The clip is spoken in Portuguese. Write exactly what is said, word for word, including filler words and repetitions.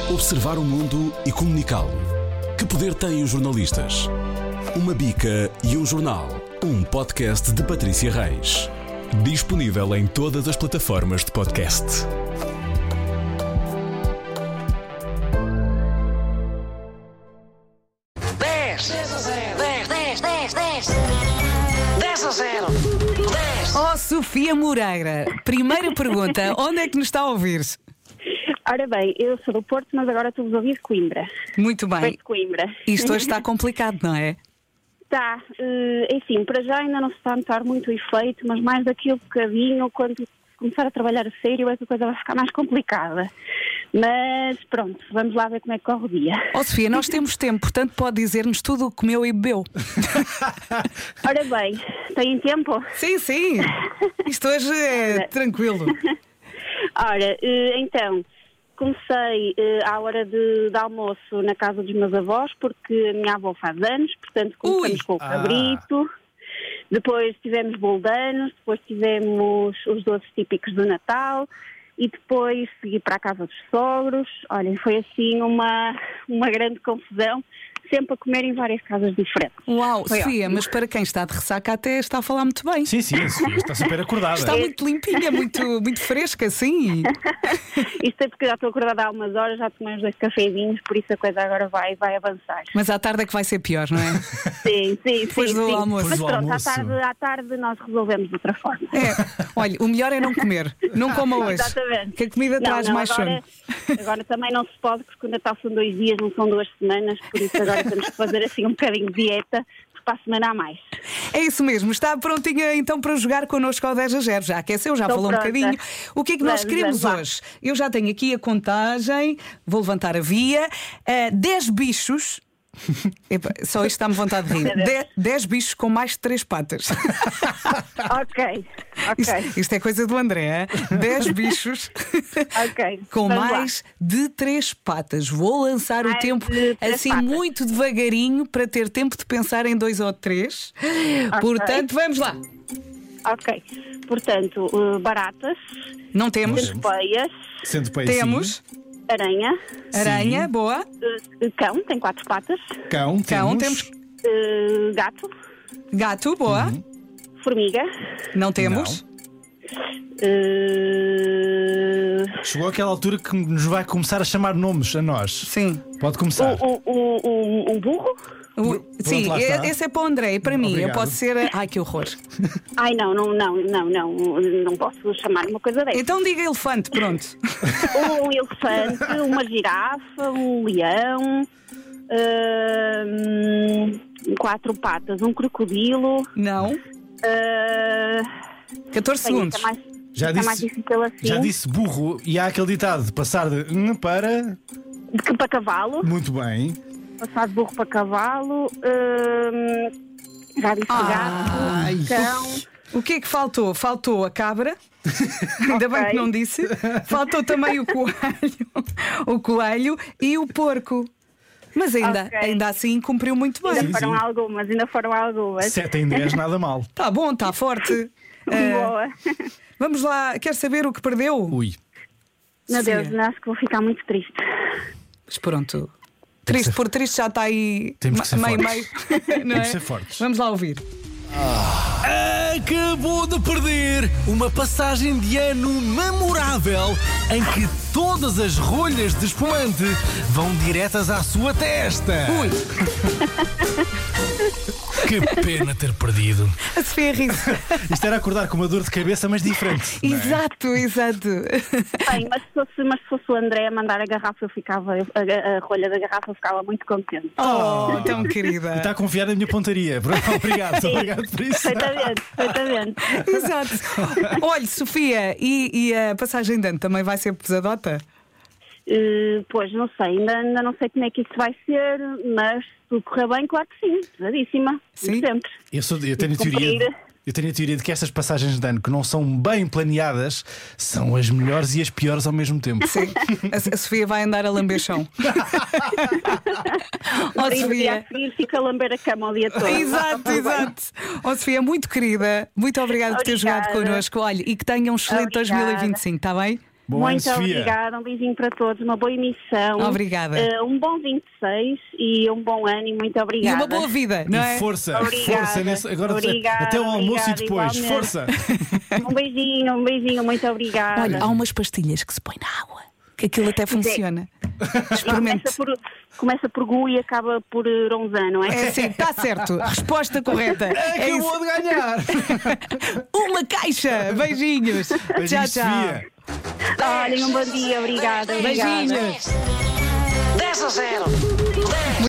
Observar o mundo e comunicá-lo. Que poder têm os jornalistas? Uma bica e um jornal. Um podcast de Patrícia Reis. Disponível em todas as plataformas de podcast. dez, dez a zero, dez, dez, dez, dez, dez a zero, dez. Oh, Sofia Moreira, primeira pergunta, onde é que nos está a ouvir? Ora bem, eu sou do Porto, mas agora estou-vos a ouvir de Coimbra. Muito bem. Feito de Coimbra. Isto hoje está complicado, não é? Está, uh, enfim, para já ainda não se está a notar muito o efeito, mas mais daqui a bocadinho, quando começar a trabalhar a sério, essa coisa vai ficar mais complicada. Mas pronto, vamos lá ver como é que corre o dia. Oh, Sofia, nós temos tempo, portanto pode dizer-nos tudo o que comeu e bebeu. Ora bem, têm tempo? Sim, sim. Isto hoje é tranquilo. Ora, uh, então... Comecei uh, à hora de, de almoço na casa dos meus avós, porque a minha avó faz anos, portanto começamos Ui. com o cabrito, ah. Depois tivemos bolo de anos, depois tivemos os doces típicos do Natal e depois segui para a casa dos sogros. Olhem, foi assim uma, uma grande confusão, sempre a comer em várias casas diferentes. Uau, Foi Sofia, ótimo. mas para quem está de ressaca até está a falar muito bem. Sim, sim, a Sofia está super acordada. Está muito limpinha, muito, muito fresca, sim. Isto é porque já estou acordada há umas horas, já tomei uns dois cafezinhos, por isso a coisa agora vai, vai avançar. Mas à tarde é que vai ser pior, não é? Sim, sim, Depois sim. do sim. almoço. Mas Depois do pronto, almoço. À, tarde, à tarde nós resolvemos de outra forma. É. Olha, o melhor é não comer. Não coma hoje. Exatamente. Que a comida Não, traz não, mais agora, sono. agora também não se pode, porque o Natal são dois dias, não são duas semanas, por isso agora temos que fazer assim um bocadinho de dieta, porque para a semana há mais. É isso mesmo, está prontinha então para jogar connosco ao dez a zero. Já aqueceu, já Estou falou pronta. um bocadinho. O que é que nós Vamos, queremos vamos lá. hoje? Eu já tenho aqui a contagem, vou levantar a via. Uh, dez bichos. Epa, só isto dá-me vontade de rir. Meu Deus. dez, dez bichos com mais de três patas. Ok, ok, Isto, isto é coisa do André. dez bichos ok. com Vamos lá. mais de três patas. Vou lançar o Mais tempo de três assim patas. muito devagarinho para ter tempo de pensar em dois ou três. Portanto, vamos lá. Ok, portanto, uh, baratas, Não temos? centopeias, Sendo para Temos. aranha, Aranha, boa. uh, cão, tem quatro patas, Cão, Cão, temos. temos. uh, gato, Gato, boa. formiga, Não temos. uh, Chegou aquela altura que nos vai começar a chamar nomes a nós. Sim. Pode começar. um, um, um, um burro. O- sim, lá está. esse é para o André e para mim. Obrigado. Eu posso ser. Ai, que horror. Ai, não, não, não, não, não, não posso chamar uma coisa dessa. Então diga elefante, pronto. Um elefante, uma girafa, um leão, hum, quatro patas, um crocodilo. Não. Uh, catorze bem, segundos. é mais, Já é disse- mais difícil assim. Já disse burro e há aquele ditado de passar de hum para. De que para cavalo, Muito bem. passar de burro para cavalo, hum, já disse Ai. gato, cão. O que é que faltou? Faltou a cabra. Ainda bem Ok. que não disse. Faltou também o coelho. O coelho e o porco. Mas ainda, Ok. ainda assim cumpriu muito bem. Ainda Sim, foram sim. algumas, ainda foram algumas. sete em dez, nada mal. Está bom, está forte. Eh, Boa. vamos lá, quer saber o que perdeu? Ui. Meu Sofia. Deus, acho que vou ficar muito triste. Mas pronto. Triste ser- por triste já está aí Temos que ser meio, fortes. meio. Não é? Temos que ser fortes. Vamos lá ouvir. Acabou de perder uma passagem de ano memorável em que todas as rolhas de espumante vão diretas à sua testa. Ui, Que pena ter perdido. a Sofia ri-se. Isto era acordar com uma dor de cabeça, mas diferente. não é? Exato, exato. Bem, mas se fosse, mas se fosse o André a mandar a garrafa, eu ficava, eu- a, a rolha da garrafa, eu ficava muito contente. Oh, tão E querida. está a confiar na minha pontaria. Pronto, Obrigado, obrigado por isso. Perfeitamente, perfeitamente. Exato. Olha, Sofia, e, e a passagem de ano também vai ser pesadota? Uh, pois, não sei, ainda, ainda não sei como é que isso vai ser, mas se tudo correr bem, claro que sim, pesadíssima. Sim? Sempre. Eu, sou, eu tenho a Cumprir. teoria. Eu tenho a teoria de que estas passagens de ano que não são bem planeadas são as melhores e as piores ao mesmo tempo. Sim. A, a Sofia vai andar a lamber chão. Oh, E no dia Sofia. a seguir fica a lamber a cama o dia todo. Exato, exato. Oh, Sofia, muito querida, muito obrigada por ter jogado Obrigada. connosco. Olha, e que tenha um excelente Obrigada. dois mil e vinte e cinco, está bem? Bom ano, Muito Sofia. obrigada, um beijinho para todos, uma boa emissão. Obrigada. Uh, um bom vinte e seis e um bom ano e muito E obrigada. uma boa vida, não é? E força, Obrigada. força nesse, agora Obrigada, até o almoço obrigada, e depois. igualmente. Força! Um beijinho, um beijinho, muito obrigada. Olha, há umas pastilhas que se põe na água, que aquilo até funciona. Experimente. Começa por, começa por Gu e acaba por uh, Ronzan, não é? É sim, está certo. Resposta correta. É isso. Acabou de ganhar! Uma caixa. Beijinhos. Beijinhos, Tchau, tchau. Sofia. Olhem, um bom dia, obrigada. obrigada. Beijinhos. dez a zero.